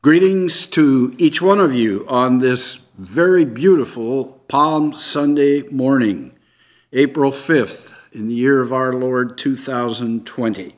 Greetings to each one of you on this very beautiful Palm Sunday morning, April 5th, in the year of our Lord 2020.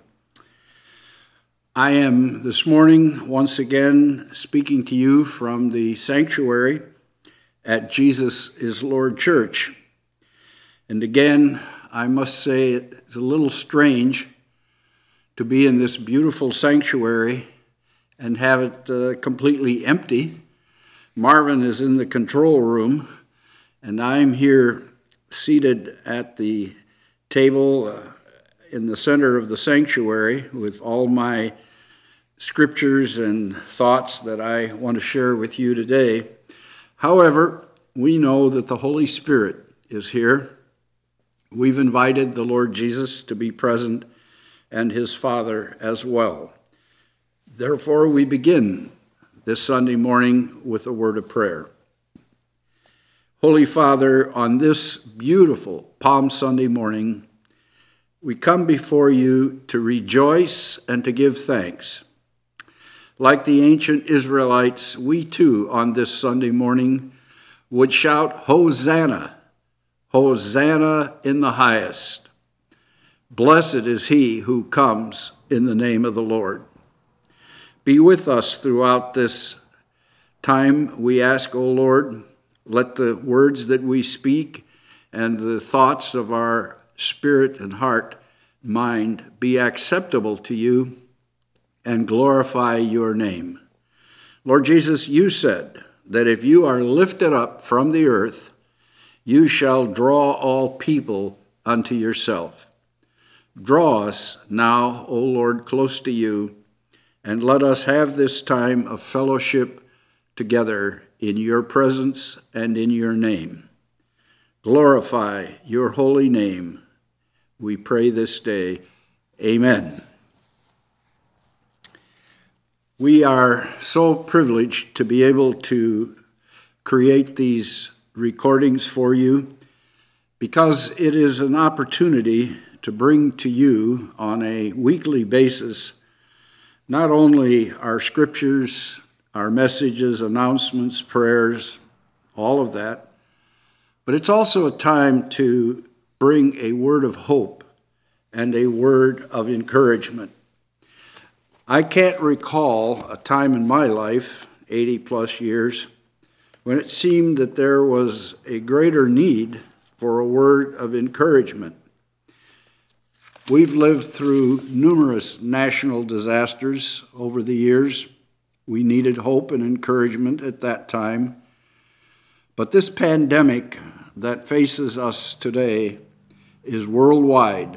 I am this morning once again speaking to you from the sanctuary at Jesus is Lord Church. And again, I must say it's a little strange to be in this beautiful sanctuary and have it completely empty. Marvin is in the control room, and I'm here seated at the table in the center of the sanctuary with all my scriptures and thoughts that I want to share with you today. However, we know that the Holy Spirit is here. We've invited the Lord Jesus to be present and his Father as well. Therefore, we begin this Sunday morning with a word of prayer. Holy Father, on this beautiful Palm Sunday morning, we come before you to rejoice and to give thanks. Like the ancient Israelites, we too, on this Sunday morning, would shout, Hosanna, Hosanna in the highest. Blessed is he who comes in the name of the Lord. Be with us throughout this time, we ask, O Lord. Let the words that we speak and the thoughts of our spirit and heart, mind, be acceptable to you and glorify your name. Lord Jesus, you said that if you are lifted up from the earth, you shall draw all people unto yourself. Draw us now, O Lord, close to you, and let us have this time of fellowship together in your presence and in your name. Glorify your holy name, we pray this day. Amen. We are so privileged to be able to create these recordings for you because it is an opportunity to bring to you on a weekly basis not only our scriptures, our messages, announcements, prayers, all of that, but it's also a time to bring a word of hope and a word of encouragement. I can't recall a time in my life, 80 plus years, when it seemed that there was a greater need for a word of encouragement. We've lived through numerous national disasters over the years. We needed hope and encouragement at that time. But this pandemic that faces us today is worldwide.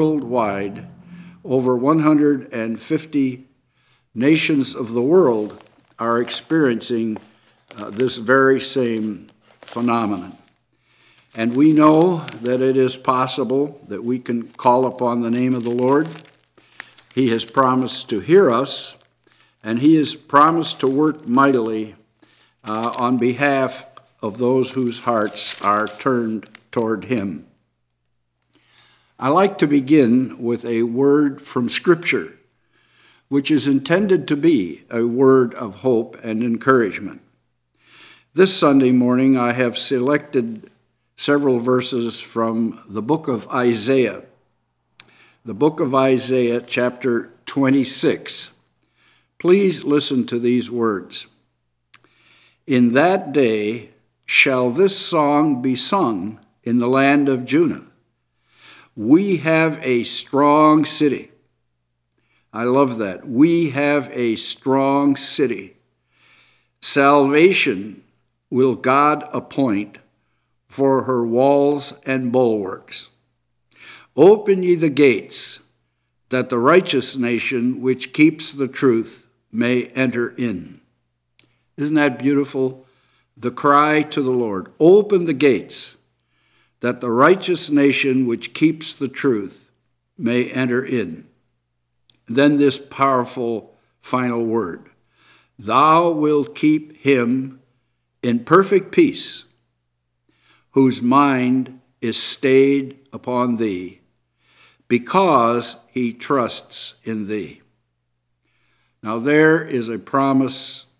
Over 150 nations of the world are experiencing this very same phenomenon. And we know that it is possible that we can call upon the name of the Lord. He has promised to hear us, and he has promised to work mightily on behalf of those whose hearts are turned toward him. I like to begin with a word from Scripture, which is intended to be a word of hope and encouragement. This Sunday morning, I have selected several verses from the book of Isaiah. The book of Isaiah, chapter 26. Please listen to these words. In that day shall this song be sung in the land of Judah. We have a strong city. I love that. We have a strong city. Salvation will God appoint for her walls and bulwarks. Open ye the gates, that the righteous nation which keeps the truth may enter in. Isn't that beautiful? The cry to the Lord. Open the gates, that the righteous nation which keeps the truth may enter in. Then this powerful final word. Thou wilt keep him in perfect peace, whose mind is stayed upon thee, because he trusts in thee. Now there is a promise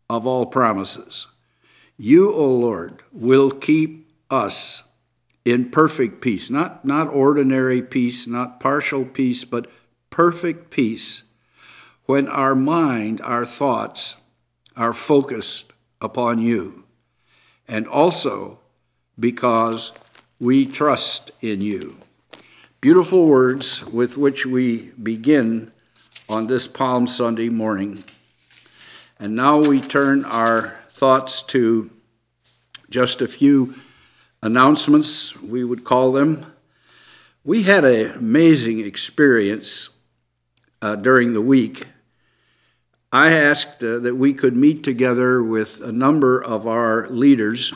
of all promises. You, O Lord, will keep us in perfect peace, not ordinary peace, not partial peace, but perfect peace, when our mind, our thoughts are focused upon you, and also because we trust in you. Beautiful words with which we begin on this Palm Sunday morning. And now we turn our thoughts to just a few announcements, we would call them. We had an amazing experience during the week. I asked that we could meet together with a number of our leaders,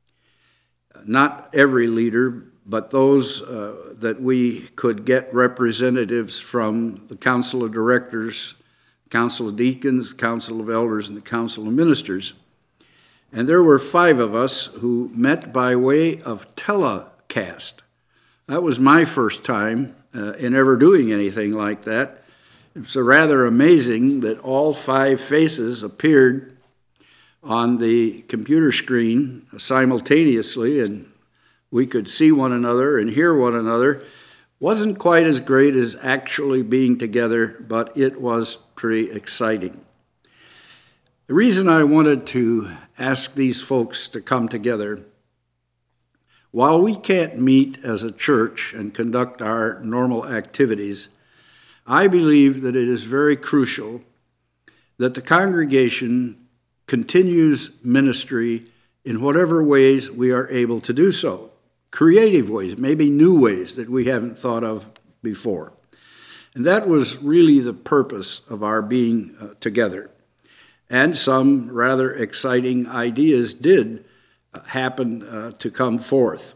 not every leader, but those that we could get representatives from the Council of Directors, Council of Deacons, Council of Elders, and the Council of Ministers. And there were 5 of us who met by way of telecast. That was my first time in ever doing anything like that. It's rather amazing that all 5 faces appeared on the computer screen simultaneously, and we could see one another and hear one another. Wasn't quite as great as actually being together, but it was pretty exciting. The reason I wanted to ask these folks to come together, while we can't meet as a church and conduct our normal activities, I believe that it is very crucial that the congregation continues ministry in whatever ways we are able to do so. Creative ways, maybe new ways that we haven't thought of before. And that was really the purpose of our being together. And some rather exciting ideas did happen to come forth.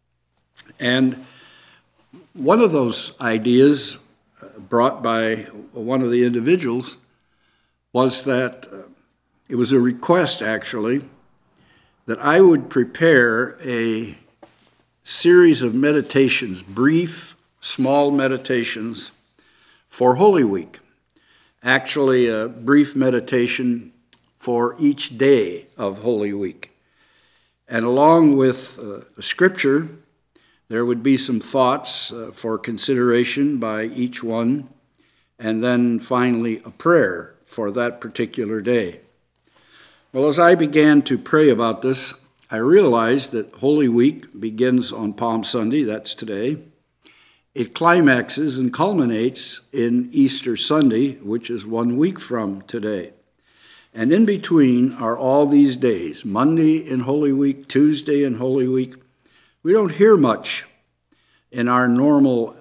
And one of those ideas brought by one of the individuals was that it was a request, actually, that I would prepare a series of meditations, brief, small meditations for Holy Week. Actually, a brief meditation for each day of Holy Week. And along with Scripture, there would be some thoughts for consideration by each one, and then finally a prayer for that particular day. Well, as I began to pray about this, I realized that Holy Week begins on Palm Sunday, that's today. It climaxes and culminates in Easter Sunday, which is 1 week from today. And in between are all these days, Monday in Holy Week, Tuesday in Holy Week. We don't hear much in our normal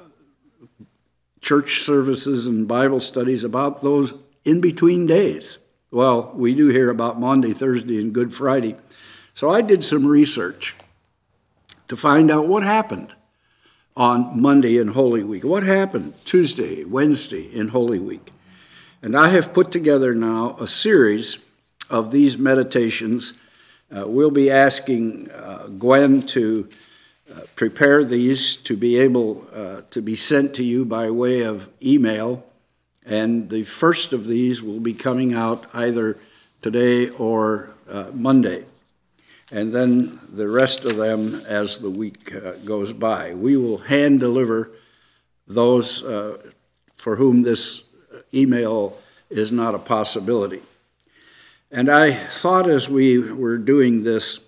church services and Bible studies about those in-between days. Well, we do hear about Monday, Thursday, and Good Friday. So I did some research to find out what happened on Monday in Holy Week. What happened Tuesday, Wednesday in Holy Week? And I have put together now a series of these meditations. We'll be asking Gwen to prepare these to be able to be sent to you by way of email. And the first of these will be coming out either today or Monday. And then the rest of them as the week goes by. We will hand deliver those for whom this email is not a possibility. And I thought as we were doing this,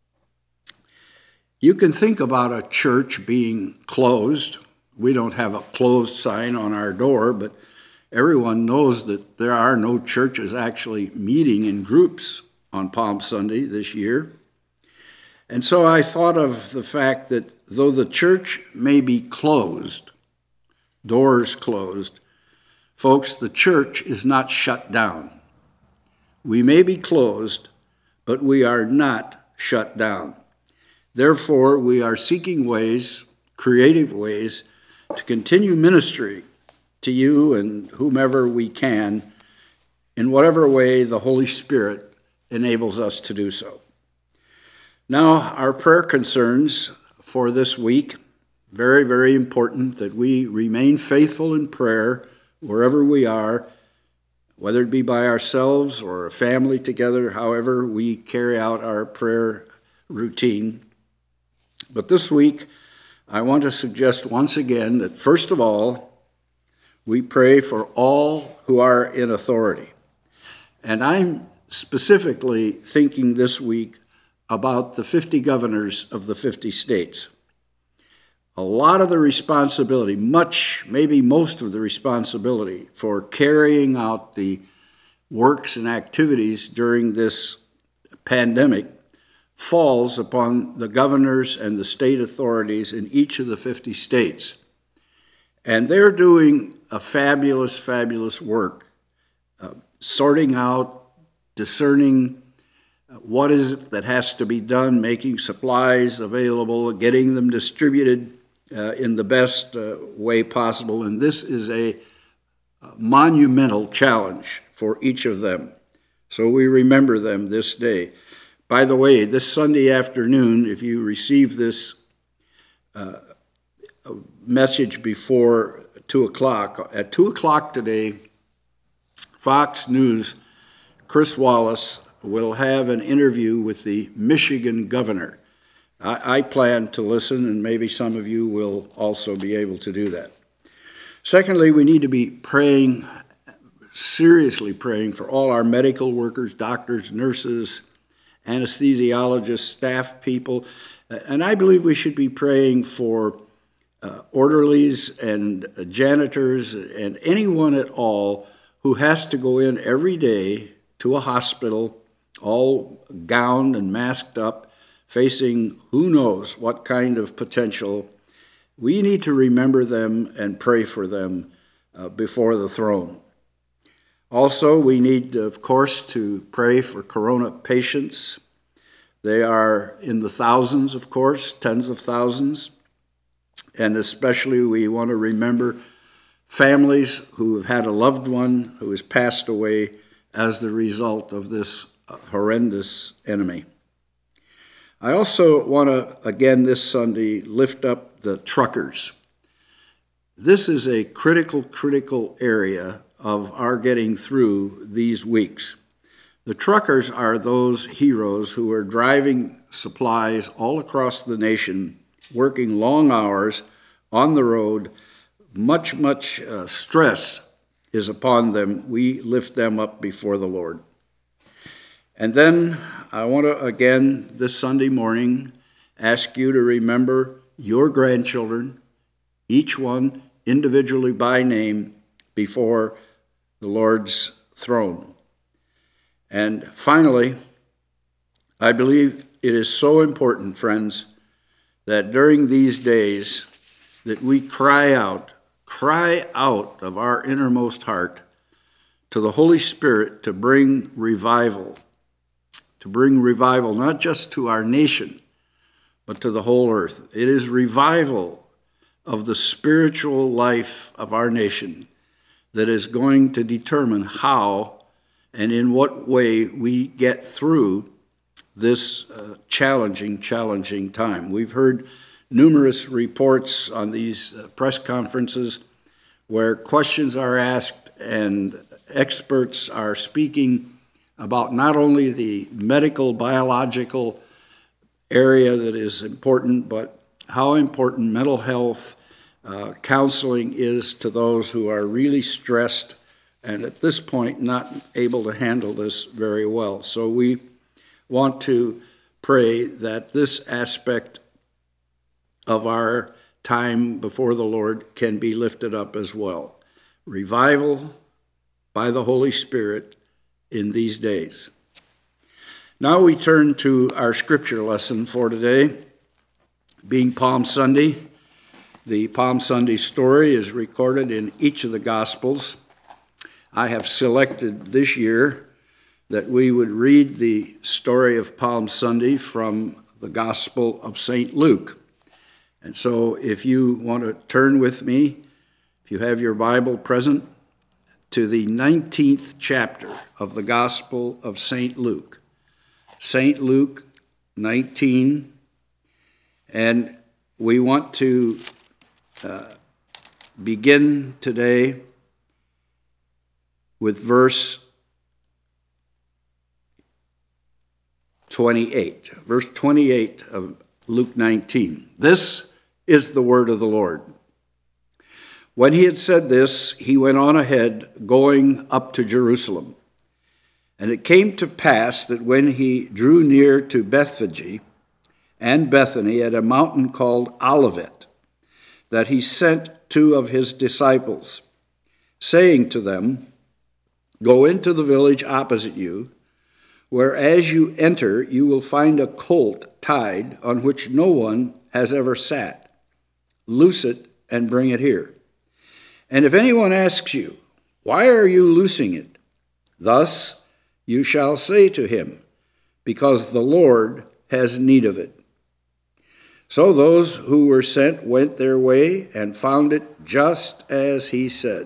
you can think about a church being closed. We don't have a closed sign on our door, but everyone knows that there are no churches actually meeting in groups on Palm Sunday this year. And so I thought of the fact that though the church may be closed, doors closed, folks, the church is not shut down. We may be closed, but we are not shut down. Therefore, we are seeking ways, creative ways, to continue ministry to you and whomever we can in whatever way the Holy Spirit enables us to do so. Now, our prayer concerns for this week, very, very important that we remain faithful in prayer wherever we are, whether it be by ourselves or a family together, however we carry out our prayer routine. But this week, I want to suggest once again that first of all, we pray for all who are in authority. And I'm specifically thinking this week about the 50 governors of the 50 states. A lot of the responsibility, maybe most of the responsibility for carrying out the works and activities during this pandemic falls upon the governors and the state authorities in each of the 50 states. And they're doing a fabulous, fabulous work, sorting out, discerning what is it that has to be done, making supplies available, getting them distributed in the best way possible. And this is a monumental challenge for each of them. So we remember them this day. By the way, this Sunday afternoon, if you receive this message before 2 o'clock, at 2 o'clock today, Fox News, Chris Wallace, will have an interview with the Michigan governor. I plan to listen, and maybe some of you will also be able to do that. Secondly, we need to be praying, seriously praying for all our medical workers, doctors, nurses, anesthesiologists, staff people. And I believe we should be praying for orderlies and janitors and anyone at all who has to go in every day to a hospital, all gowned and masked up, facing who knows what kind of potential. We need to remember them and pray for them before the throne. Also, we need, of course, to pray for corona patients. They are in the thousands, of course, tens of thousands. And especially we want to remember families who have had a loved one who has passed away as the result of this horrendous enemy. I also want to, again this Sunday, lift up the truckers. This is a critical area of our getting through these weeks. The truckers are those heroes who are driving supplies all across the nation, working long hours on the road. Much stress is upon them. We lift them up before the Lord. And then I want to, again, this Sunday morning, ask you to remember your grandchildren, each one individually by name, before the Lord's throne. And finally, I believe it is so important, friends, that during these days that we cry out of our innermost heart to the Holy Spirit to bring revival not just to our nation, but to the whole earth. It is revival of the spiritual life of our nation that is going to determine how and in what way we get through this challenging time. We've heard numerous reports on these press conferences where questions are asked and experts are speaking about not only the medical, biological area that is important, but how important mental health counseling is to those who are really stressed and at this point not able to handle this very well. So we want to pray that this aspect of our time before the Lord can be lifted up as well. Revival by the Holy Spirit in these days. Now we turn to our scripture lesson for today. Being Palm Sunday, the Palm Sunday story is recorded in each of the Gospels. I have selected this year that we would read the story of Palm Sunday from the Gospel of St. Luke. And so if you want to turn with me, if you have your Bible present, to the 19th chapter of the Gospel of St. Luke. St. Luke 19, and we want to begin today with verse 28. Verse 28 of Luke 19. This is the word of the Lord. When he had said this, he went on ahead, going up to Jerusalem. And it came to pass that when he drew near to Bethphage and Bethany at a mountain called Olivet, that he sent 2 of his disciples, saying to them, "Go into the village opposite you, where as you enter you will find a colt tied on which no one has ever sat. Loose it and bring it here. And if anyone asks you, 'Why are you loosing it?' thus you shall say to him, 'Because the Lord has need of it.'" So those who were sent went their way and found it just as he said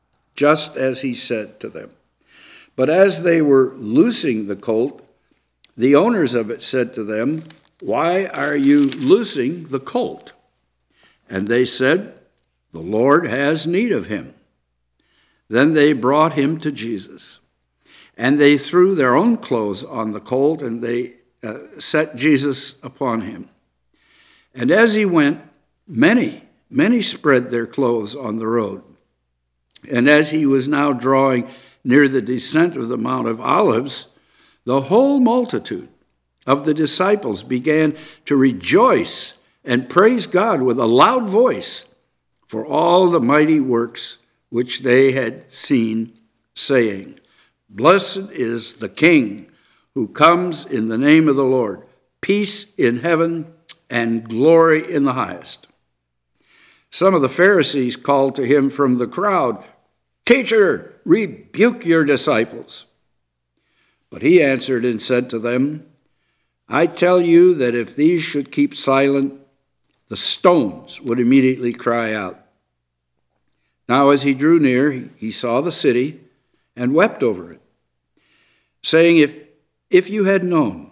to them. But as they were loosing the colt, the owners of it said to them, "Why are you loosing the colt?" And they said, "The Lord has need of him." Then they brought him to Jesus. And they threw their own clothes on the colt, and they set Jesus upon him. And as he went, many spread their clothes on the road. And as he was now drawing near the descent of the Mount of Olives, the whole multitude of the disciples began to rejoice and praise God with a loud voice for all the mighty works which they had seen, saying, "Blessed is the King who comes in the name of the Lord, peace in heaven and glory in the highest." Some of the Pharisees called to him from the crowd, "Teacher, rebuke your disciples." But he answered and said to them, "I tell you that if these should keep silent, the stones would immediately cry out." Now as he drew near, he saw the city and wept over it, saying, if you had known,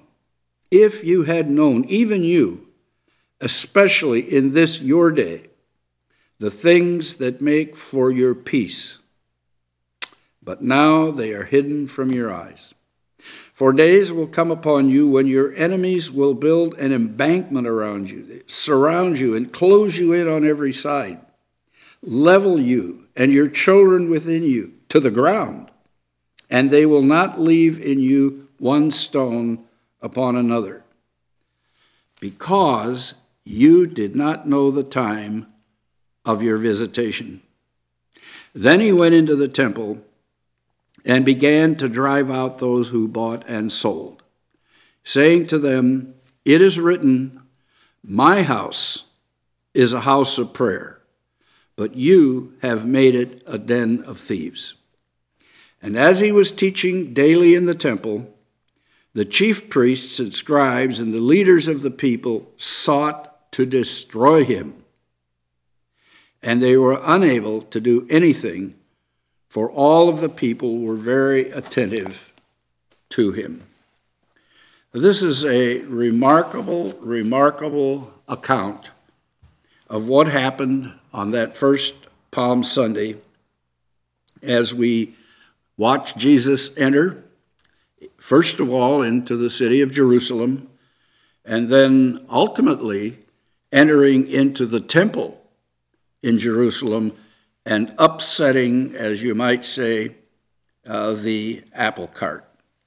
even you, especially in this your day, the things that make for your peace, but now they are hidden from your eyes. For days will come upon you when your enemies will build an embankment around you, they surround you and close you in on every side, level you and your children within you to the ground, and they will not leave in you one stone upon another, because you did not know the time of your visitation. Then he went into the temple and began to drive out those who bought and sold, saying to them, "It is written, 'My house is a house of prayer,' but you have made it a den of thieves." And as he was teaching daily in the temple, the chief priests and scribes and the leaders of the people sought to destroy him. And they were unable to do anything, for all of the people were very attentive to him. This is a remarkable account of what happened on that first Palm Sunday as we watch Jesus enter, first of all, into the city of Jerusalem, and then ultimately entering into the temple in Jerusalem and upsetting, as you might say, the apple cart.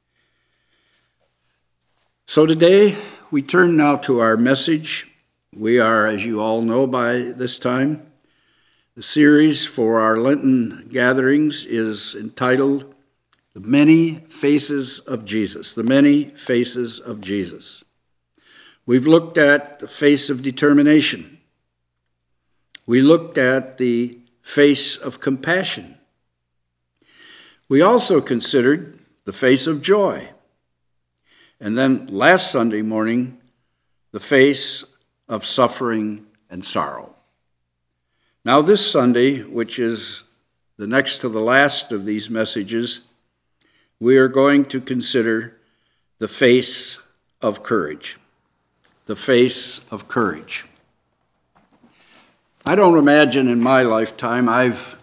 So today, we turn now to our message. We are, as you all know by this time, the series for our Lenten gatherings is entitled The Many Faces of Jesus. The Many Faces of Jesus. We've looked at the face of determination. We looked at the face of compassion. We also considered the face of joy. And then last Sunday morning, the face of suffering and sorrow. Now this Sunday, which is the next to the last of these messages, we are going to consider the face of courage. The face of courage. I don't imagine in my lifetime I've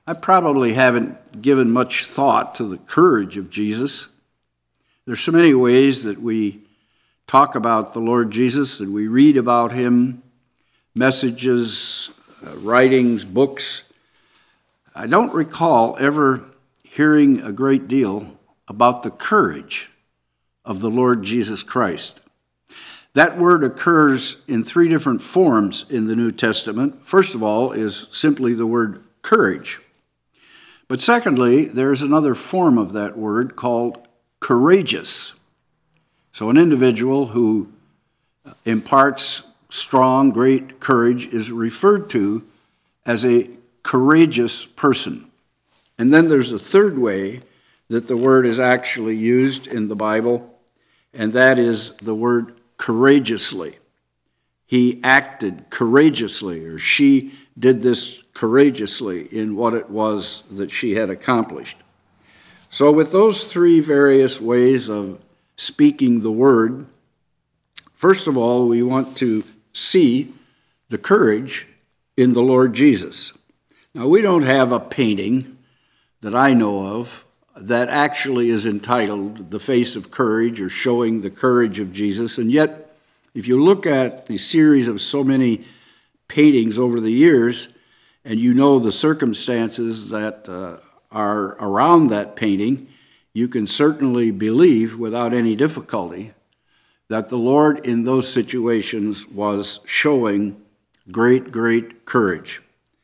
I probably haven't given much thought to the courage of Jesus. There's so many ways that we talk about the Lord Jesus, that we read about him, messages, writings, books. I don't recall ever hearing a great deal about the courage of the Lord Jesus Christ. That word occurs in 3 different forms in the New Testament. First of all is simply the word courage. But secondly, there's another form of that word called courageous. So an individual who imparts strong, great courage is referred to as a courageous person. And then there's a third way that the word is actually used in the Bible, and that is the word courageously. He acted courageously, or she did this courageously in what it was that she had accomplished. So with those 3 various ways of speaking the word, first of all, we want to see the courage in the Lord Jesus. Now, we don't have a painting that I know of that actually is entitled The Face of Courage or Showing the Courage of Jesus, and yet if you look at the series of so many paintings over the years, and you know the circumstances that are around that painting, you can certainly believe without any difficulty that the Lord in those situations was showing great, great courage.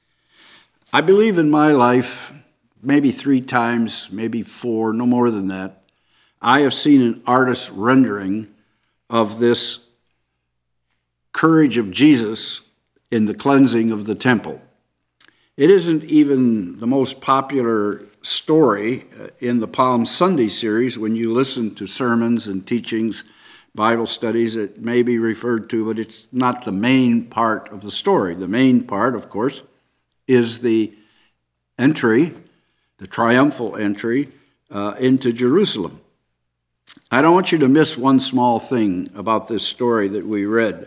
I believe in my life, maybe 3 times, maybe 4, no more than that, I have seen an artist's rendering of this courage of Jesus in the cleansing of the temple. It isn't even the most popular story in the Palm Sunday series. When you listen to sermons and teachings, Bible studies, it may be referred to, but it's not the main part of the story. The main part, of course, is the entry, the triumphal entry into Jerusalem. I don't want you to miss one small thing about this story that we read.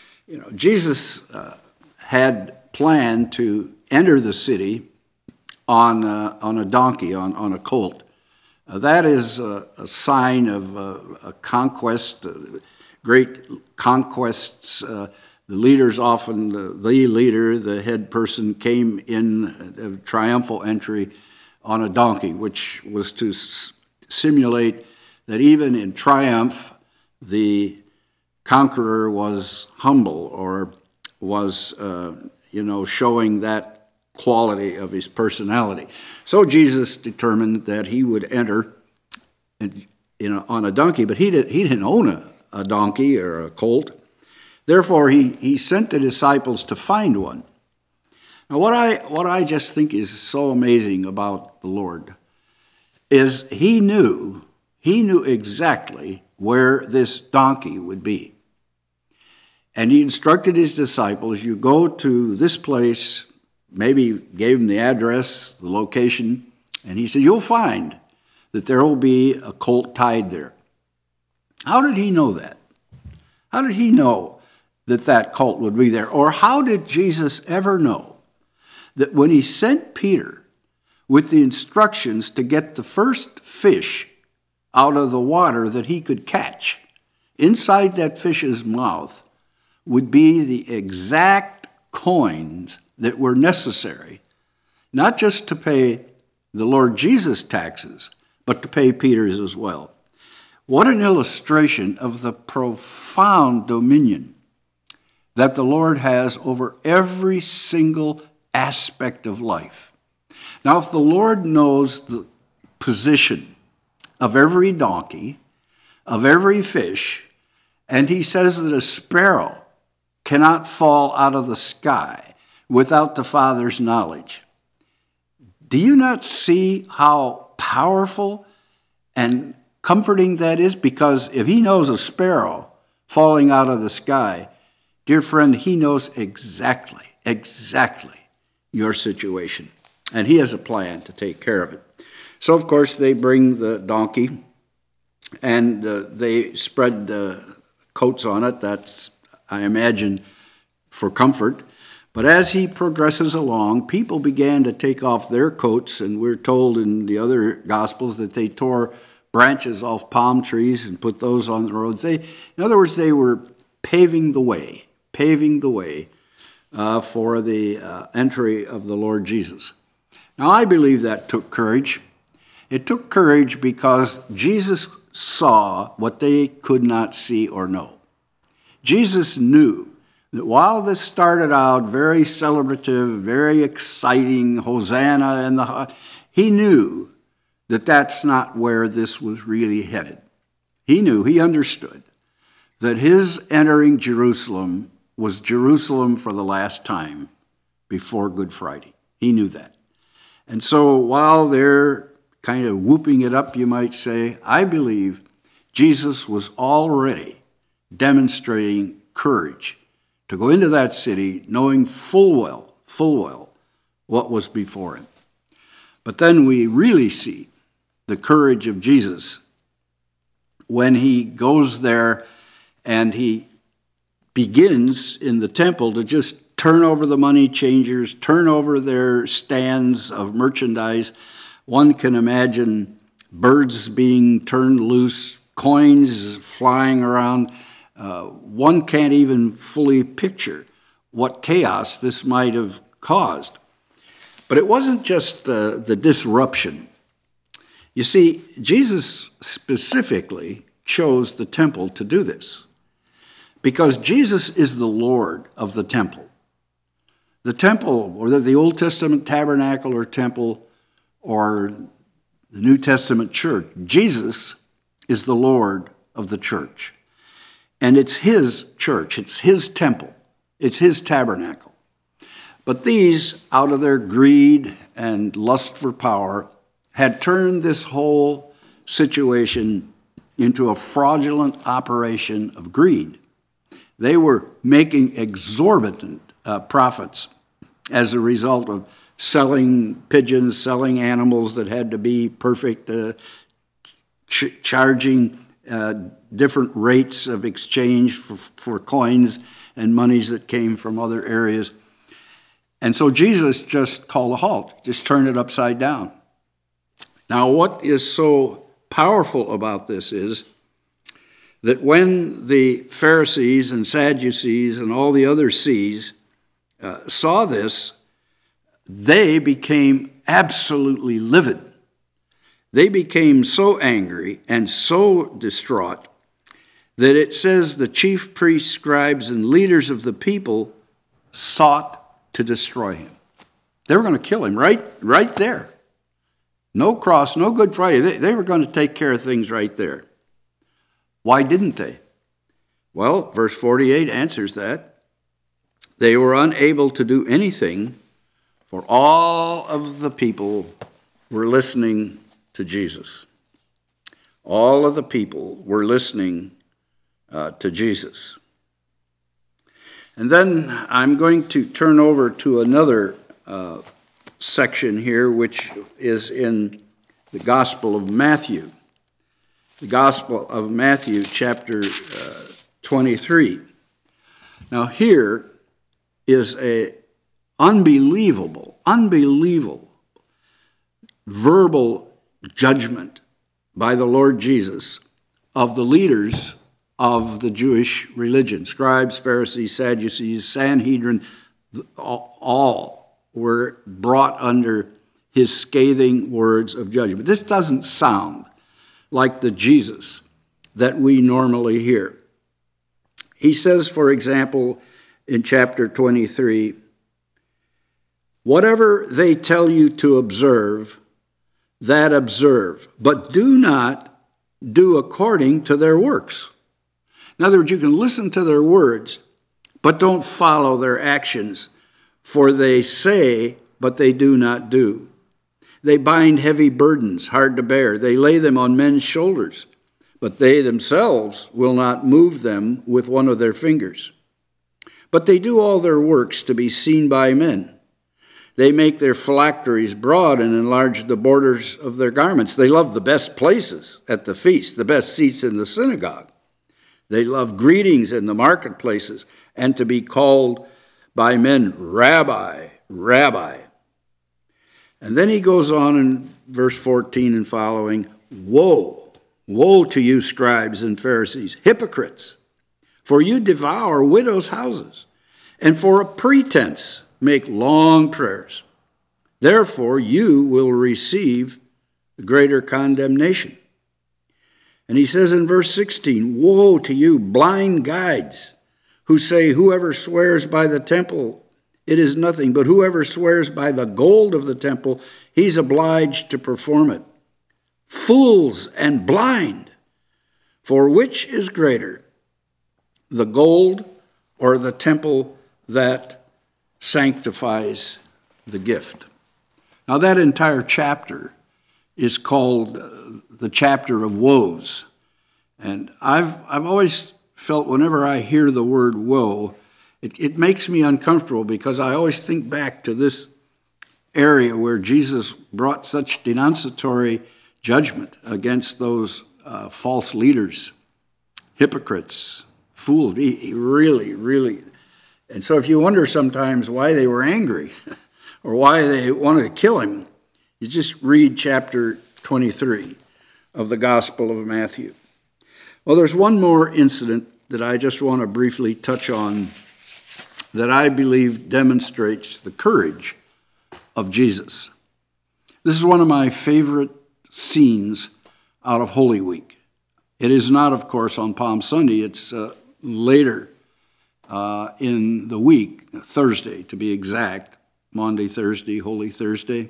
Jesus had planned to enter the city on a donkey, on a colt. That is a sign of a conquest, great conquests. The leaders often, the leader, the head person, came in a triumphal entry on a donkey, which was to simulate that even in triumph, the conqueror was humble or was, showing that quality of his personality. So Jesus determined that he would enter on a donkey, but he didn't own a donkey or a colt. Therefore, he sent the disciples to find one. Now, what I just think is so amazing about the Lord is he knew exactly where this donkey would be. And he instructed his disciples, you go to this place, maybe gave them the address, the location, and he said, you'll find that there will be a colt tied there. How did he know that? How did he know that that colt would be there? Or how did Jesus ever know that when he sent Peter with the instructions to get the first fish out of the water that he could catch, inside that fish's mouth would be the exact coins that were necessary, not just to pay the Lord Jesus taxes, but to pay Peter's as well. What an illustration of the profound dominion that the Lord has over every single aspect of life. Now, if the Lord knows the position of every donkey, of every fish, and he says that a sparrow cannot fall out of the sky without the Father's knowledge, do you not see how powerful and comforting that is? Because if he knows a sparrow falling out of the sky, dear friend, he knows exactly your situation. And he has a plan to take care of it. So, of course, they bring the donkey and they spread the coats on it. That's, I imagine, for comfort. But as he progresses along, people began to take off their coats, and we're told in the other Gospels that they tore branches off palm trees and put those on the roads. In other words, they were paving the way for the entry of the Lord Jesus. Now, I believe that took courage. It took courage because Jesus saw what they could not see or know. Jesus knew that while this started out very celebrative, very exciting, Hosanna, and he knew that that's not where this was really headed. He understood that his entering Jerusalem was Jerusalem for the last time before Good Friday. He knew that. And so while they're kind of whooping it up, you might say, I believe Jesus was already demonstrating courage to go into that city knowing full well what was before him. But then we really see the courage of Jesus when he goes there and he begins in the temple to just turn over the money changers, turn over their stands of merchandise. One can imagine birds being turned loose, coins flying around. One can't even fully picture what chaos this might have caused. But it wasn't just the disruption. You see, Jesus specifically chose the temple to do this because Jesus is the Lord of the temple. The temple, or the Old Testament tabernacle or temple, or the New Testament church, Jesus is the Lord of the church. And it's his church, it's his temple, it's his tabernacle. But these, out of their greed and lust for power, had turned this whole situation into a fraudulent operation of greed. They were making exorbitant profits as a result of selling pigeons, selling animals that had to be perfect, charging different rates of exchange for coins and monies that came from other areas. And so Jesus just called a halt, just turned it upside down. Now, what is so powerful about this is that when the Pharisees and Sadducees and all the other C's saw this, they became absolutely livid. They became so angry and so distraught that it says the chief priests, scribes, and leaders of the people sought to destroy him. They were going to kill him right there. No cross, no Good Friday. They were going to take care of things right there. Why didn't they? Well, verse 48 answers that. They were unable to do anything, for all of the people were listening to Jesus. All of the people were listening to Jesus. And then I'm going to turn over to another section here, which is in the Gospel of Matthew. The Gospel of Matthew, chapter 23. Now here is a unbelievable verbal judgment by the Lord Jesus of the leaders of the Jewish religion. Scribes, Pharisees, Sadducees, Sanhedrin, all were brought under his scathing words of judgment. This doesn't sound like the Jesus that we normally hear. He says, for example, in chapter 23, whatever they tell you to observe, that observe, but do not do according to their works. In other words, you can listen to their words, but don't follow their actions, for they say, but they do not do. They bind heavy burdens, hard to bear. They lay them on men's shoulders, but they themselves will not move them with one of their fingers. But they do all their works to be seen by men. They make their phylacteries broad and enlarge the borders of their garments. They love the best places at the feast, the best seats in the synagogue. They love greetings in the marketplaces and to be called by men, Rabbi, Rabbi. And then he goes on in verse 14 and following, Woe, woe to you, scribes and Pharisees, hypocrites, for you devour widows' houses, and for a pretense make long prayers. Therefore you will receive greater condemnation. And he says in verse 16, Woe to you, blind guides, who say, Whoever swears by the temple, it is nothing, but whoever swears by the gold of the temple, he's obliged to perform it. Fools and blind, for which is greater, the gold or the temple that sanctifies the gift? Now that entire chapter is called the chapter of woes. And I've always felt whenever I hear the word woe, it makes me uncomfortable, because I always think back to this area where Jesus brought such denunciatory judgment against those false leaders, hypocrites, fools. He really. And so if you wonder sometimes why they were angry or why they wanted to kill him, you just read chapter 23 of the Gospel of Matthew. Well, there's one more incident that I just want to briefly touch on that I believe demonstrates the courage of Jesus. This is one of my favorite scenes out of Holy Week. It is not, of course, on Palm Sunday. It's later in the week, Thursday to be exact, Maundy Thursday, Holy Thursday.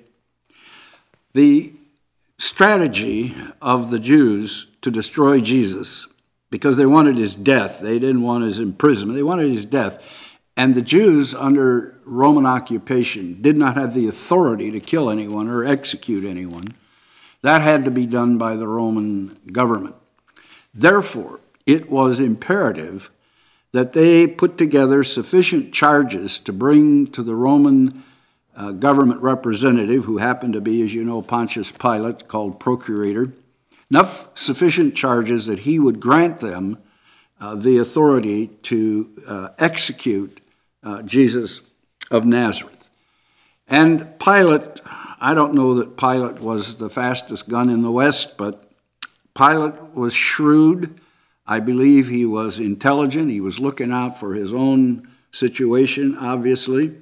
The strategy of the Jews to destroy Jesus, because they wanted his death, they didn't want his imprisonment, they wanted his death. And the Jews under Roman occupation did not have the authority to kill anyone or execute anyone. That had to be done by the Roman government. Therefore, it was imperative that they put together sufficient charges to bring to the Roman government representative, who happened to be, as you know, Pontius Pilate, called procurator, enough sufficient charges that he would grant them the authority to execute Jesus of Nazareth. And Pilate, I don't know that Pilate was the fastest gun in the West, but Pilate was shrewd. I believe he was intelligent. He was looking out for his own situation, obviously.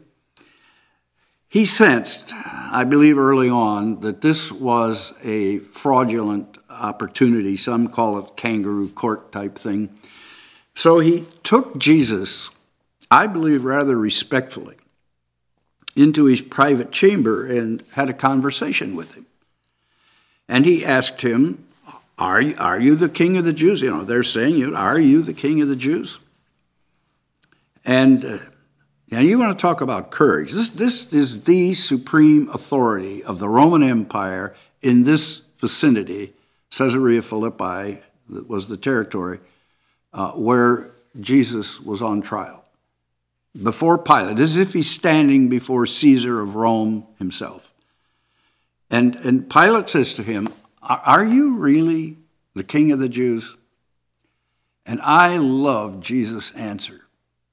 He sensed, I believe early on, that this was a fraudulent opportunity. Some call it kangaroo court type thing. So he took Jesus, I believe rather respectfully, into his private chamber and had a conversation with him. And he asked him, Are you the king of the Jews? You know, they're saying, are you the king of the Jews? And you want to talk about courage. This is the supreme authority of the Roman Empire in this vicinity, Caesarea Philippi, that was the territory where Jesus was on trial. Before Pilate, as if he's standing before Caesar of Rome himself. And Pilate says to him, Are you really the king of the Jews? And I love Jesus' answer.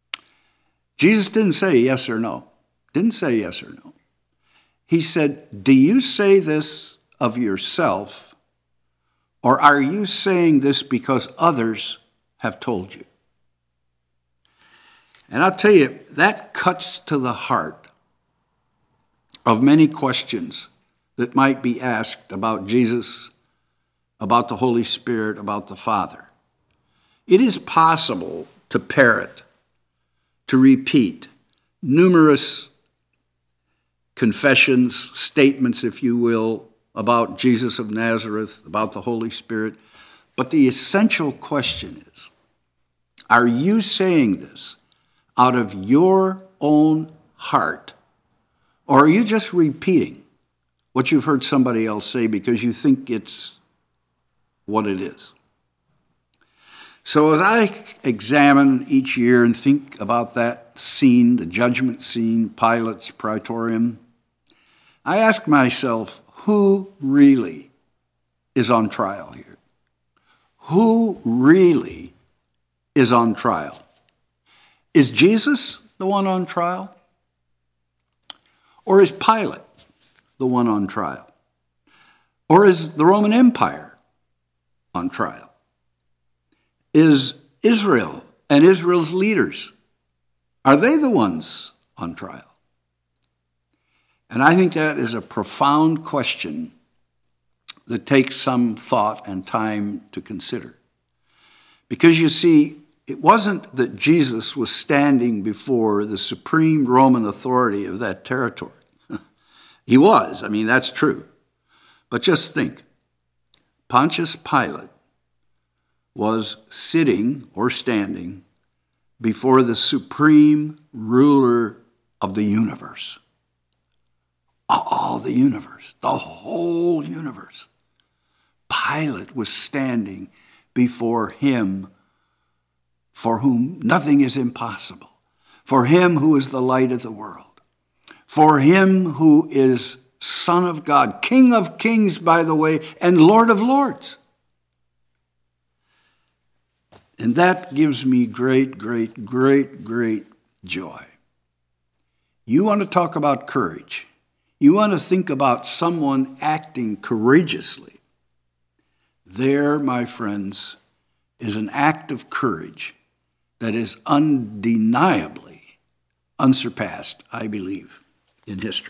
Jesus didn't say yes or no. Didn't say yes or no. He said, Do you say this of yourself, or are you saying this because others have told you? And I'll tell you, that cuts to the heart of many questions that might be asked about Jesus, about the Holy Spirit, about the Father. It is possible to parrot, to repeat numerous confessions, statements, if you will, about Jesus of Nazareth, about the Holy Spirit. But the essential question is, are you saying this out of your own heart, or are you just repeating what you've heard somebody else say because you think it's what it is? So as I examine each year and think about that scene, the judgment scene, Pilate's praetorium, I ask myself, who really is on trial here? Who really is on trial? Is Jesus the one on trial? Or is Pilate the one on trial? Or is the Roman Empire on trial? Is Israel and Israel's leaders, are they the ones on trial? And I think that is a profound question that takes some thought and time to consider. Because you see, it wasn't that Jesus was standing before the supreme Roman authority of that territory. He was, that's true. But just think, Pontius Pilate was sitting or standing before the supreme ruler of the universe. All the universe, the whole universe. Pilate was standing before him for whom nothing is impossible, for him who is the light of the world, for him who is Son of God, King of kings, by the way, and Lord of lords. And that gives me great, great, great, great joy. You want to talk about courage. You want to think about someone acting courageously. There, my friends, is an act of courage that is undeniably unsurpassed, I believe, in history.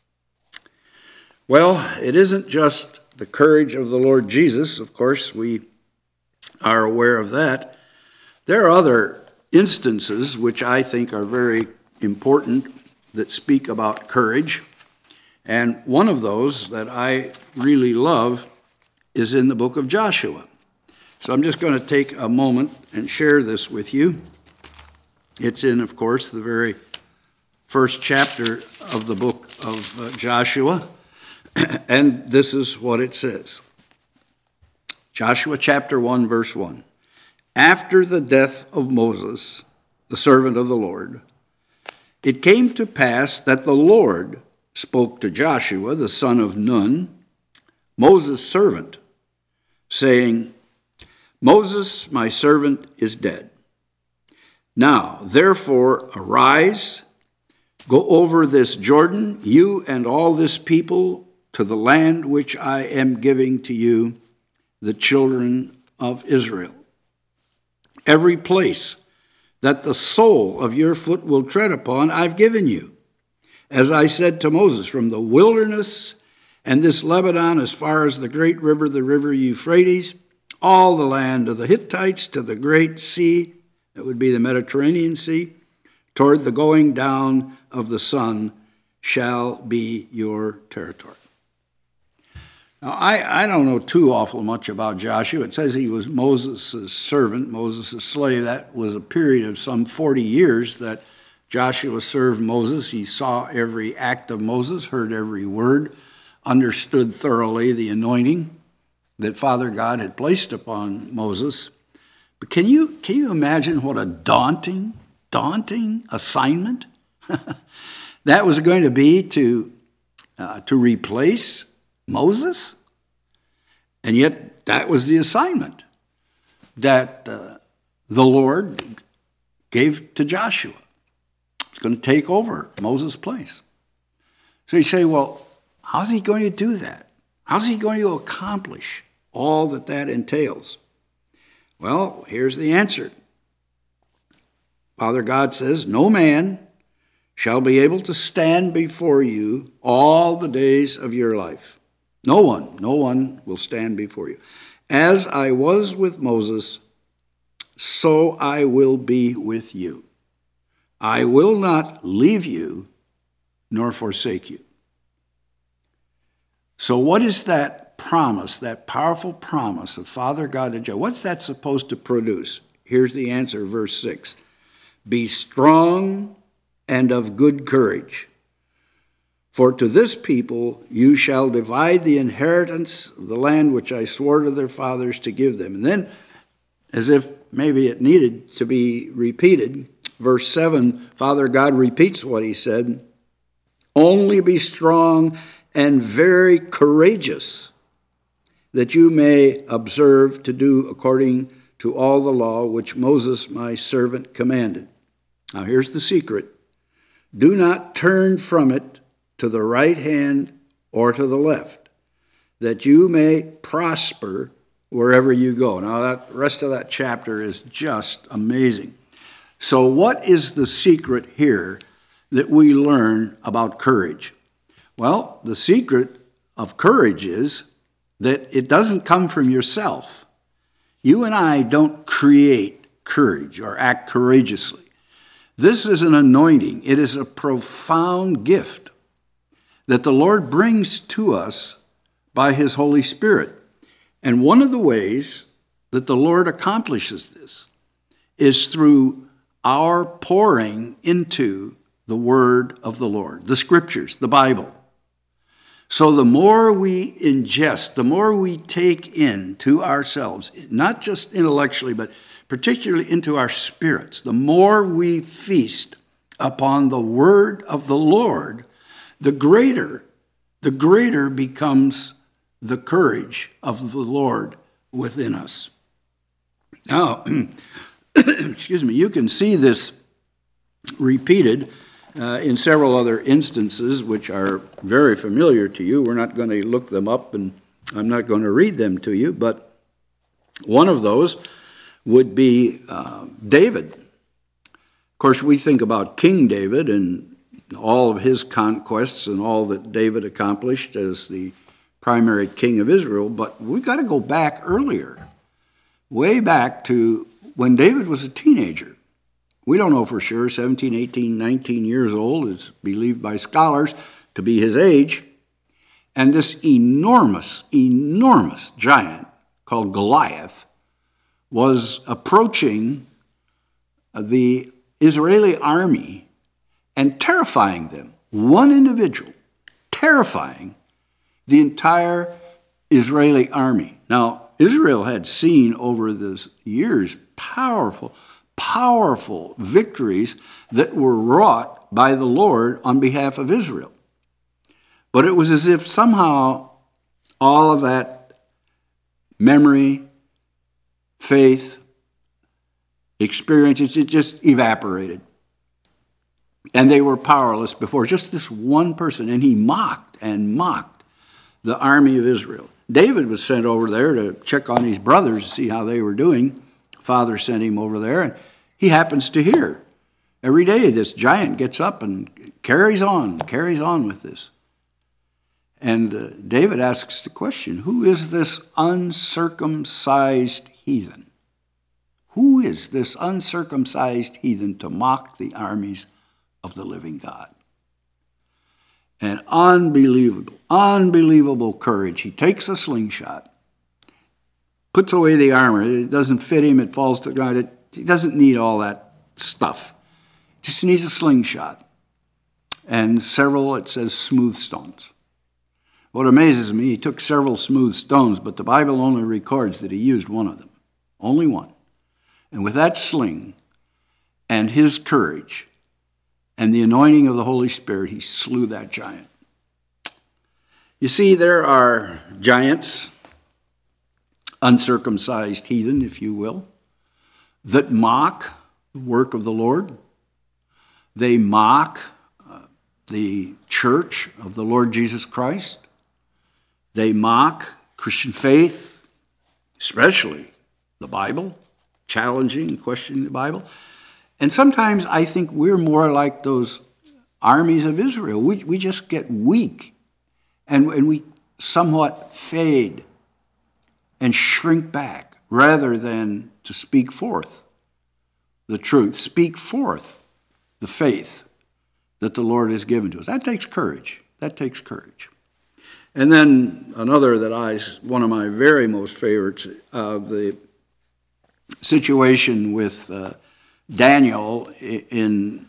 Well, it isn't just the courage of the Lord Jesus. Of course, we are aware of that. There are other instances which I think are very important that speak about courage. And one of those that I really love is in the book of Joshua. So I'm just going to take a moment and share this with you. It's in, of course, the very first chapter of the book of Joshua. And this is what it says. Joshua chapter 1, verse 1. After the death of Moses, the servant of the Lord, it came to pass that the Lord spoke to Joshua, the son of Nun, Moses' servant, saying, Moses, my servant, is dead. Now, therefore, arise, go over this Jordan, you and all this people, to the land which I am giving to you, the children of Israel. Every place that the sole of your foot will tread upon, I've given you. As I said to Moses, from the wilderness and this Lebanon as far as the great river, the river Euphrates, all the land of the Hittites to the great sea, that would be the Mediterranean Sea, toward the going down of the sun shall be your territory. Now, I don't know too awful much about Joshua. It says he was Moses' servant, Moses' slave. That was a period of some 40 years that Joshua served Moses. He saw every act of Moses, heard every word, understood thoroughly the anointing that Father God had placed upon Moses. But can you imagine what a daunting assignment that was going to be to replace Moses? And yet that was the assignment that the Lord gave to Joshua. It's going to take over Moses' place. So you say, well, how's he going to do that? How's he going to accomplish all that entails? Well, here's the answer. Father God says, no man shall be able to stand before you all the days of your life. No one will stand before you. As I was with Moses, so I will be with you. I will not leave you nor forsake you. So what is that promise, that powerful promise of Father God to Joshua? What's that supposed to produce? Here's the answer, verse 6. Be strong and of good courage. For to this people you shall divide the inheritance of the land which I swore to their fathers to give them. And then, as if maybe it needed to be repeated, verse 7, Father God repeats what he said. Only be strong and very courageous, that you may observe to do according to all the law which Moses my servant commanded. Now here's the secret. Do not turn from it to the right hand or to the left, that you may prosper wherever you go. Now that rest of that chapter is just amazing. So what is the secret here that we learn about courage? Well, the secret of courage is that it doesn't come from yourself. You and I don't create courage or act courageously. This is an anointing. It is a profound gift that the Lord brings to us by his Holy Spirit. And one of the ways that the Lord accomplishes this is through our pouring into the word of the Lord, the scriptures, the Bible. So the more we ingest, the more we take in to ourselves, not just intellectually, but particularly into our spirits, the more we feast upon the word of the Lord, the greater becomes the courage of the Lord within us. Now, excuse me, you can see this repeated in several other instances, which are very familiar to you. We're not going to look them up, and I'm not going to read them to you, but one of those would be David. Of course, we think about King David and all of his conquests and all that David accomplished as the primary king of Israel, but we've got to go back earlier, way back to when David was a teenager. We don't know for sure, 17, 18, 19 years old is believed by scholars to be his age. And this enormous giant called Goliath was approaching the Israeli army and terrifying them. One individual terrifying the entire Israeli army. Now, Israel had seen over the years powerful victories that were wrought by the Lord on behalf of Israel. But it was as if somehow all of that memory, faith, experiences, it just evaporated. And they were powerless before just this one person. And he mocked the army of Israel. David was sent over there to check on his brothers to see how they were doing. Father sent him over there, and he happens to hear. Every day this giant gets up and carries on with this. And David asks the question, who is this uncircumcised heathen? Who is this uncircumcised heathen to mock the armies of the living God? And unbelievable courage. He takes a slingshot, puts away the armor. It doesn't fit him. It falls to the ground. He doesn't need all that stuff. Just needs a slingshot. And several, it says, smooth stones. What amazes me, he took several smooth stones, but the Bible only records that he used one of them. Only one. And with that sling and his courage and the anointing of the Holy Spirit, he slew that giant. You see, there are giants, uncircumcised heathen, if you will, that mock the work of the Lord. They mock the church of the Lord Jesus Christ. They mock Christian faith, especially the Bible, challenging and questioning the Bible. And sometimes I think we're more like those armies of Israel. We just get weak, and we somewhat fade and shrink back rather than to speak forth the truth, speak forth the faith that the Lord has given to us. That takes courage. And then another one of my very most favorites, the situation with Daniel in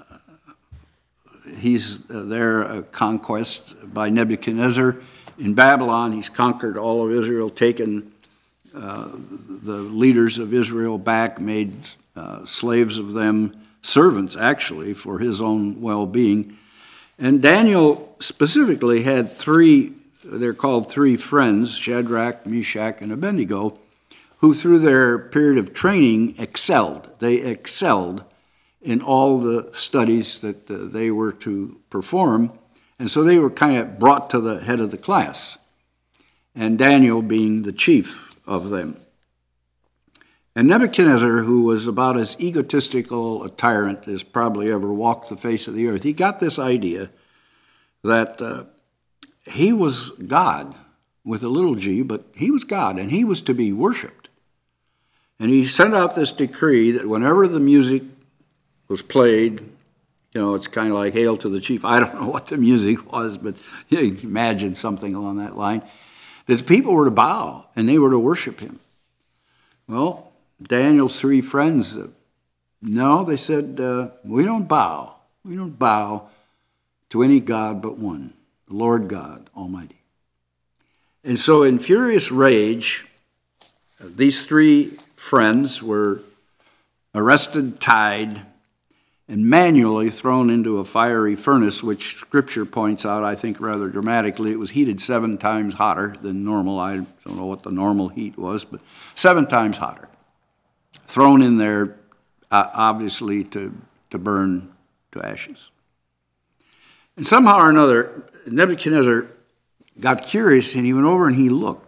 he's there, conquest by Nebuchadnezzar in Babylon. He's conquered all of Israel, taken the leaders of Israel back, made slaves of them, servants actually, for his own well-being. And Daniel specifically had they're called three friends, Shadrach, Meshach, and Abednego, who through their period of training excelled. They excelled in all the studies that they were to perform. And so they were kind of brought to the head of the class, and Daniel being the chief of them. And Nebuchadnezzar, who was about as egotistical a tyrant as probably ever walked the face of the earth, he got this idea that he was God with a little g, but he was God, and he was to be worshipped. And he sent out this decree that whenever the music was played, it's kind of like Hail to the Chief. I don't know what the music was, but you can imagine something along that line, that the people were to bow, and they were to worship him. Well, Daniel's three friends, no, they said, we don't bow. We don't bow to any God but one, the Lord God Almighty. And so in furious rage, these three friends were arrested, tied, and manually thrown into a fiery furnace, which Scripture points out, I think rather dramatically. It was heated 7 times hotter than normal. I don't know what the normal heat was, but 7 times hotter. Thrown in there, obviously, to burn to ashes. And somehow or another, Nebuchadnezzar got curious, and he went over and he looked.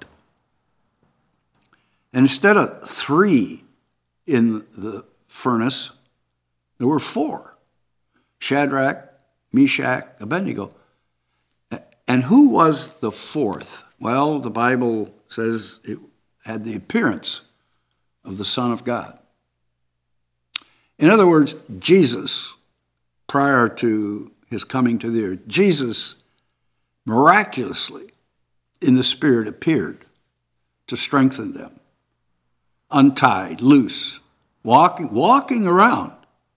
And instead of 3 in the furnace, there were 4. Shadrach, Meshach, Abednego. And who was the 4th? Well, the Bible says it had the appearance of the Son of God. In other words, Jesus, prior to his coming to the earth, Jesus miraculously in the Spirit appeared to strengthen them, untied, loose, walking around,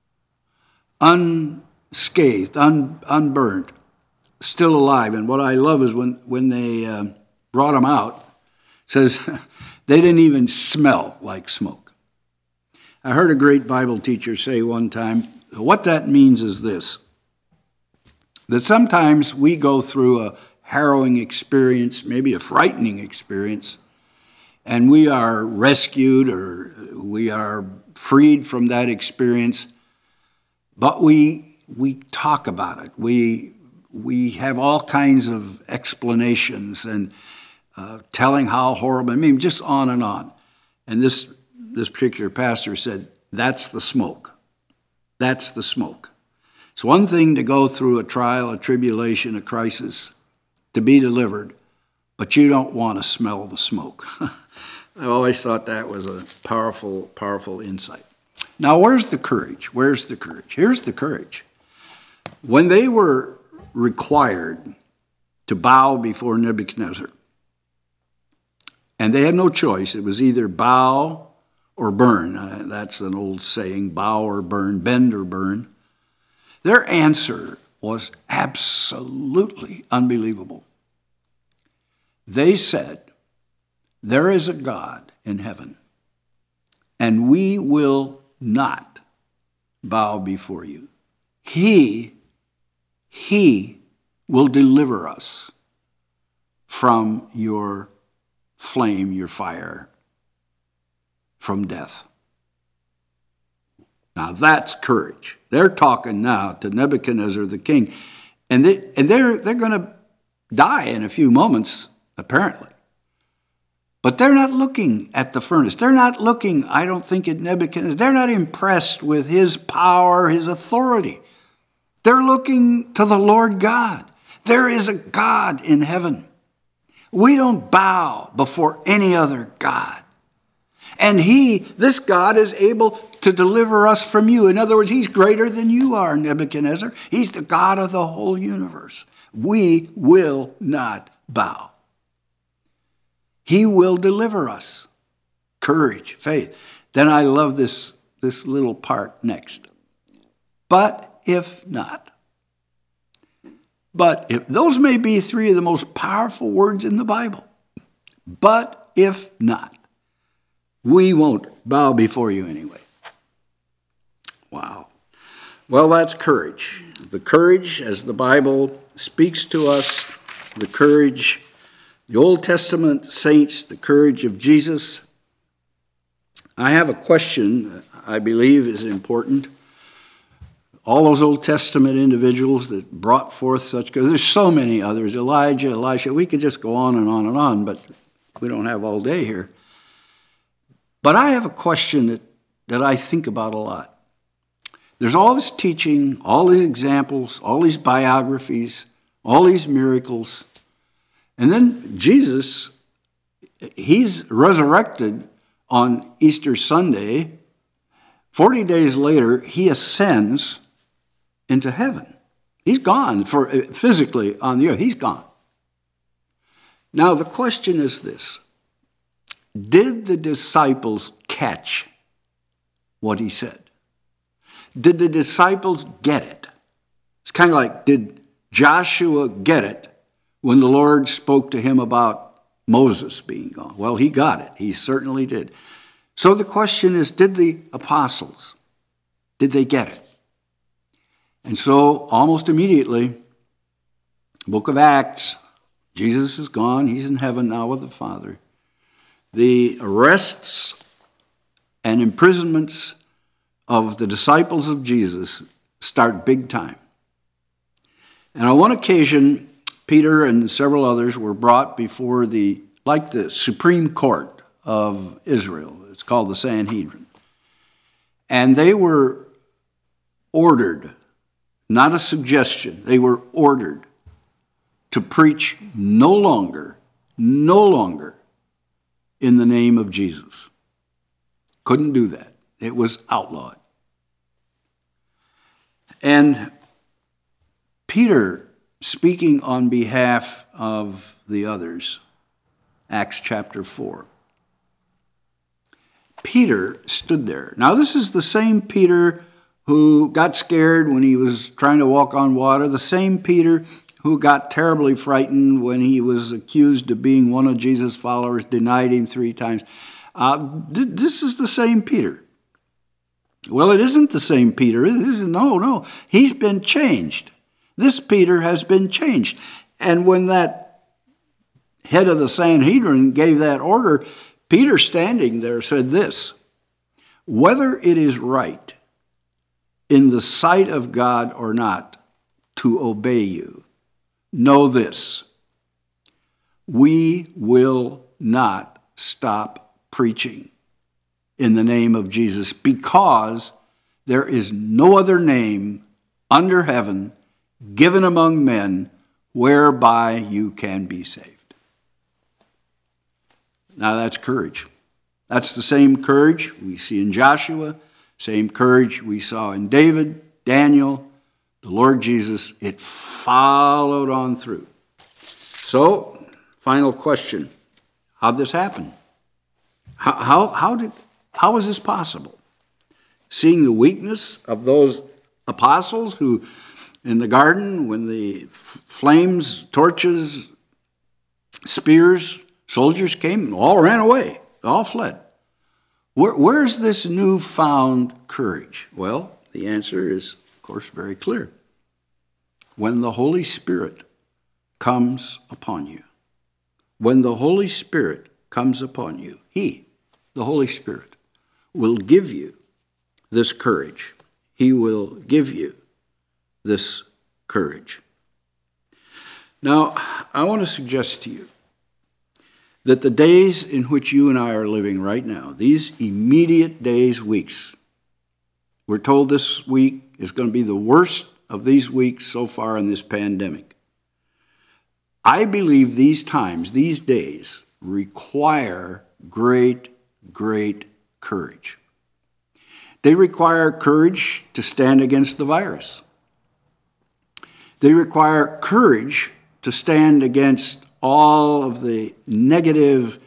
unscathed, unburnt, still alive. And what I love is when they brought him out, it says they didn't even smell like smoke. I heard a great Bible teacher say one time, what that means is this, that sometimes we go through a harrowing experience, maybe a frightening experience, and we are rescued or we are freed from that experience, but we talk about it. We have all kinds of explanations and telling how horrible, just on and on. And this particular pastor said, that's the smoke. That's the smoke. It's one thing to go through a trial, a tribulation, a crisis, to be delivered, but you don't want to smell the smoke. I always thought that was a powerful, powerful insight. Now, where's the courage? Where's the courage? Here's the courage. When they were required to bow before Nebuchadnezzar, and they had no choice, it was either bow or burn. That's an old saying, bow or burn, bend or burn. Their answer was absolutely unbelievable. They said, there is a God in heaven, and we will not bow before you. He will deliver us from your flame, your fire, from death. Now that's courage. They're talking now to Nebuchadnezzar the king, and they're going to die in a few moments, apparently. But they're not looking at the furnace. They're not looking, I don't think, at Nebuchadnezzar. They're not impressed with his power, his authority. They're looking to the Lord God. There is a God in heaven. We don't bow before any other God. And this God is able to deliver us from you. In other words, he's greater than you are, Nebuchadnezzar. He's the God of the whole universe. We will not bow. He will deliver us. Courage, faith. Then I love this little part next. But if not. But if those may be 3 of the most powerful words in the Bible. But if not, we won't bow before you anyway. Wow. Well, that's courage. The courage, as the Bible speaks to us, the courage, the Old Testament saints, the courage of Jesus. I have a question I believe is important. all those Old Testament individuals that brought forth such, because there's so many others, Elijah, Elisha, we could just go on and on and on, but we don't have all day here. But I have a question that I think about a lot. There's all this teaching, all these examples, all these biographies, all these miracles, and then Jesus, he's resurrected on Easter Sunday. 40 days later, he ascends into heaven. He's gone physically on the earth. He's gone. Now, the question is this. Did the disciples catch what he said? Did the disciples get it? It's kind of like, did Joshua get it when the Lord spoke to him about Moses being gone? Well, he got it. He certainly did. So the question is, did the apostles, did they get it? And so almost immediately, book of Acts, Jesus is gone. He's in heaven now with the Father. The arrests and imprisonments of the disciples of Jesus start big time. And on one occasion, Peter and several others were brought before the Supreme Court of Israel. It's called the Sanhedrin. And they were ordered, not a suggestion, they were ordered to preach no longer in the name of Jesus. Couldn't do that. It was outlawed. And Peter, speaking on behalf of the others, Acts chapter 4, Peter stood there. Now, this is the same Peter who got scared when he was trying to walk on water, the same Peter who got terribly frightened when he was accused of being one of Jesus' followers, denied him 3 times. This is the same Peter. Well, it isn't the same Peter. No. He's been changed. This Peter has been changed. And when that head of the Sanhedrin gave that order, Peter, standing there, said this: whether it is right in the sight of God or not to obey you, know this: we will not stop preaching in the name of Jesus, because there is no other name under heaven given among men whereby you can be saved. Now that's courage. That's the same courage we see in Joshua, same courage we saw in David, Daniel, the Lord Jesus. It followed on through. So, final question. How'd this happen? How is this possible? Seeing the weakness of those apostles who, in the garden, when the flames, torches, spears, soldiers came, all ran away, all fled. Where's this newfound courage? Well, the answer is, of course, very clear. When the Holy Spirit comes upon you. When the Holy Spirit comes upon you, He, the Holy Spirit, will give you this courage. He will give you this courage. Now, I want to suggest to you that the days in which you and I are living right now, these immediate days, weeks, we're told this week is going to be the worst of these weeks so far in this pandemic. I believe these times, these days, require great courage. They require courage to stand against the virus. They require courage to stand against all of the negative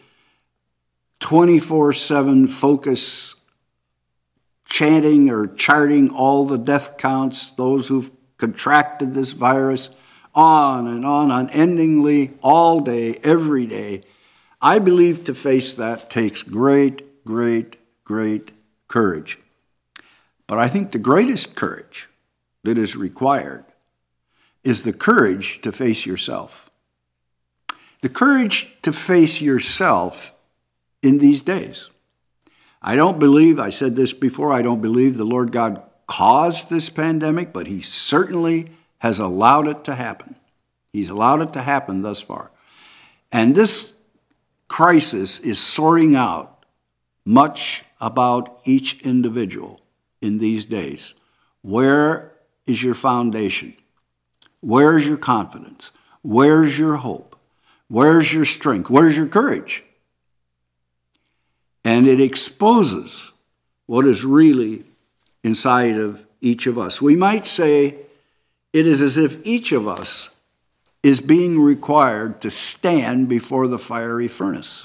24/7 focus, chanting or charting all the death counts, those who've contracted this virus, on and on, unendingly, all day, every day. I believe to face that takes great courage. But I think the greatest courage that is required is the courage to face yourself. The courage to face yourself in these days. I don't believe, I said this before, I don't believe the Lord God caused this pandemic, but he certainly has allowed it to happen. He's allowed it to happen thus far. And this crisis is sorting out much about each individual in these days. Where is your foundation? Where's your confidence? Where's your hope? Where's your strength? Where's your courage? And it exposes what is really inside of each of us. We might say it is as if each of us is being required to stand before the fiery furnace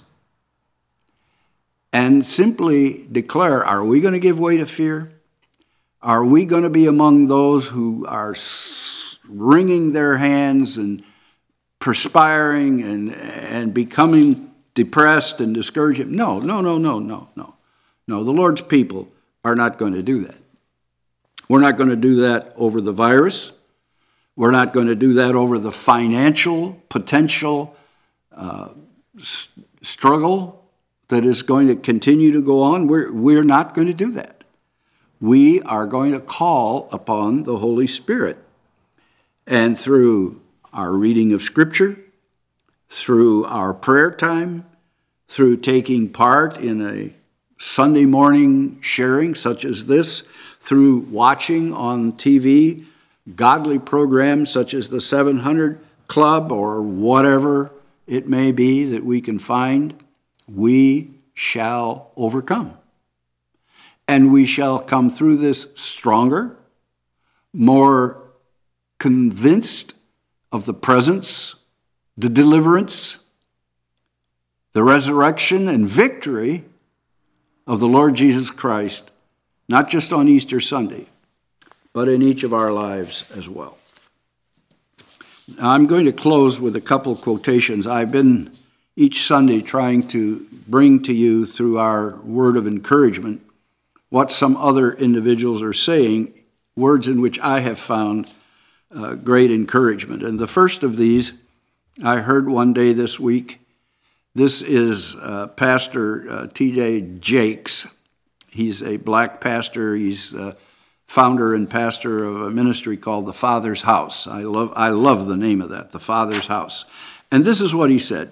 and simply declare, are we going to give way to fear? Are we going to be among those who are wringing their hands and perspiring and becoming depressed and discouraged? No. No, the Lord's people are not going to do that. We're not going to do that over the virus. We're not going to do that over the financial potential struggle that is going to continue to go on. We're not going to do that. We are going to call upon the Holy Spirit. And through our reading of Scripture, through our prayer time, through taking part in a Sunday morning sharing such as this, through watching on TV godly programs such as the 700 Club or whatever it may be that we can find, we shall overcome. And we shall come through this stronger, more convinced of the presence, the deliverance, the resurrection and victory of the Lord Jesus Christ, not just on Easter Sunday, but in each of our lives as well. Now, I'm going to close with a couple quotations. I've been each Sunday trying to bring to you through our word of encouragement what some other individuals are saying, words in which I have found great encouragement. And the first of these I heard one day this week. This is Pastor T.J. Jakes. He's a black pastor. He's founder and pastor of a ministry called The Father's House. I love the name of that, The Father's House. And this is what he said.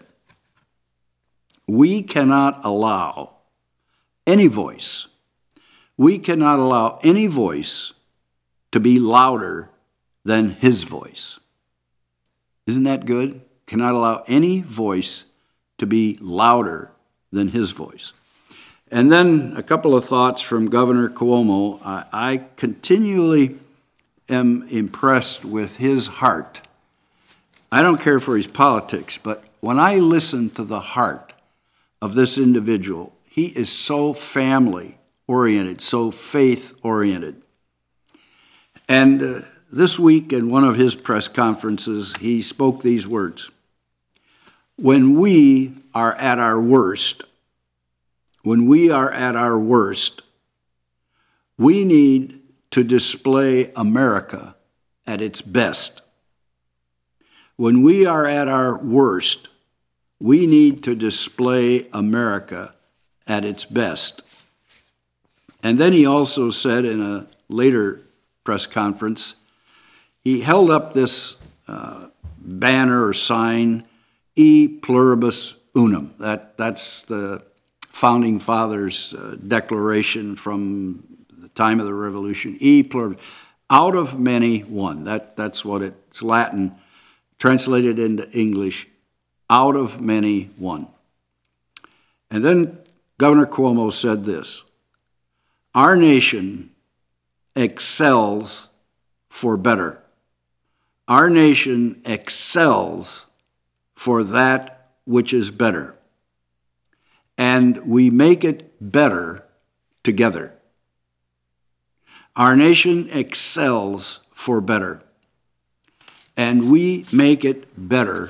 We cannot allow any voice to be louder than his voice. Isn't that good? Cannot allow any voice to be louder than his voice. And then a couple of thoughts from Governor Cuomo. I continually am impressed with his heart. I don't care for his politics, but when I listen to the heart of this individual, he is so family-oriented, so faith-oriented. And this week in one of his press conferences, he spoke these words. When we are at our worst, we need to display America at its best. When we are at our worst, we need to display America at its best. And then he also said in a later press conference, he held up this banner or sign, E pluribus unum. That's the Founding Fathers' declaration from the time of the Revolution. E pluribus, out of many, one. That's what it's Latin, translated into English, out of many, one. And then Governor Cuomo said this, our nation excels for better. Our nation excels for that which is better. And we make it better together. Our nation excels for better. And we make it better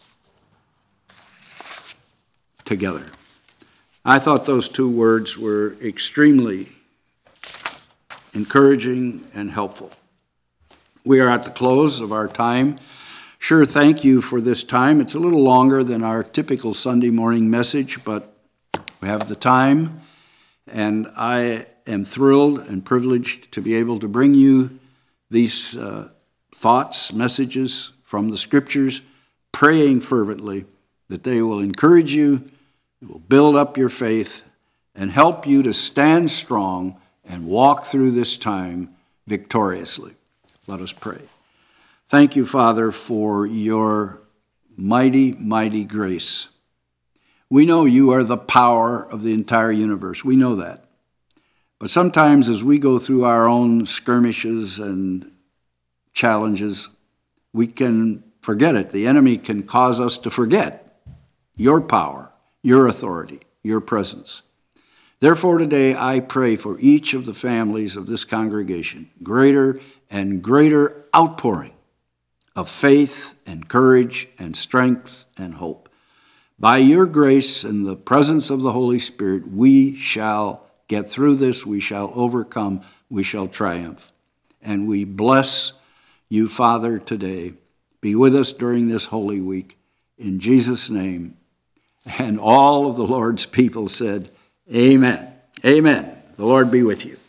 together. I thought those two words were extremely encouraging and helpful. We are at the close of our time. Sure, thank you for this time. It's a little longer than our typical Sunday morning message, but we have the time, and I am thrilled and privileged to be able to bring you these thoughts, messages from the Scriptures, praying fervently that they will encourage you, will build up your faith, and help you to stand strong and walk through this time victoriously. Let us pray. Thank you, Father, for your mighty, mighty grace. We know you are the power of the entire universe. We know that. But sometimes as we go through our own skirmishes and challenges, we can forget it. The enemy can cause us to forget your power, your authority, your presence. Therefore, today I pray for each of the families of this congregation, greater and greater outpouring of faith and courage and strength and hope. By your grace and the presence of the Holy Spirit, we shall get through this, we shall overcome, we shall triumph. And we bless you, Father, today. Be with us during this Holy Week. In Jesus' name. And all of the Lord's people said, Amen. Amen. The Lord be with you.